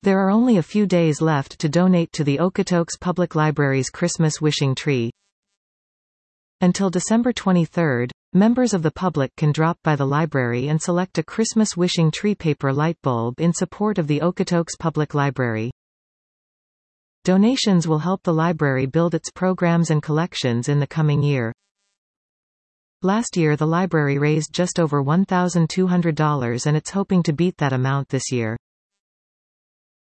There are only a few days left to donate to the Okotoks Public Library's Christmas Wishing Tree. Until December 23, members of the public can drop by the library and select a Christmas wishing tree paper light bulb in support of the Okotoks Public Library. Donations will help the library build its programs and collections in the coming year. Last year the library raised just over $1,200 and it's hoping to beat that amount this year.